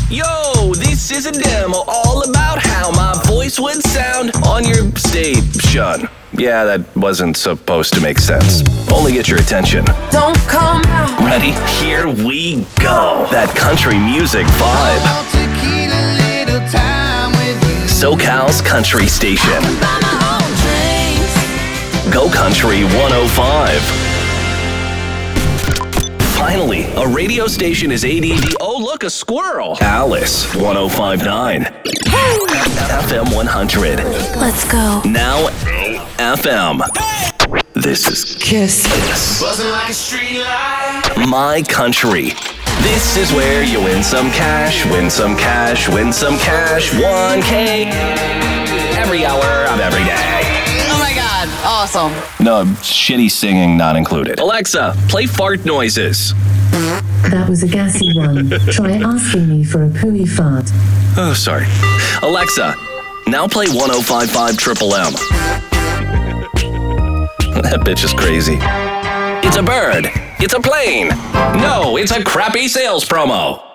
Yo, this is a demo all about how my voice would sound on your station. Yeah, that wasn't supposed to make sense. Only get your attention. Don't come out. Ready? Here we go. That country music vibe. SoCal's country station. Go Country 105. Finally, a radio station is ADD. Oh, look, a squirrel. Alice 105.9. FM 100. Let's go. Now FM. This is Kiss. Buzzing like a street light. My Country. This is where you win some cash, win some cash, win some cash. 1K every hour of every day. Oh my God. Awesome. No, shitty singing not included. Alexa, play fart noises. That was a gassy one. Try asking me for a pooey fart. Oh, sorry. Alexa, now play 105.5 Triple M. That bitch is crazy. It's a bird. It's a plane. No, it's a crappy sales promo.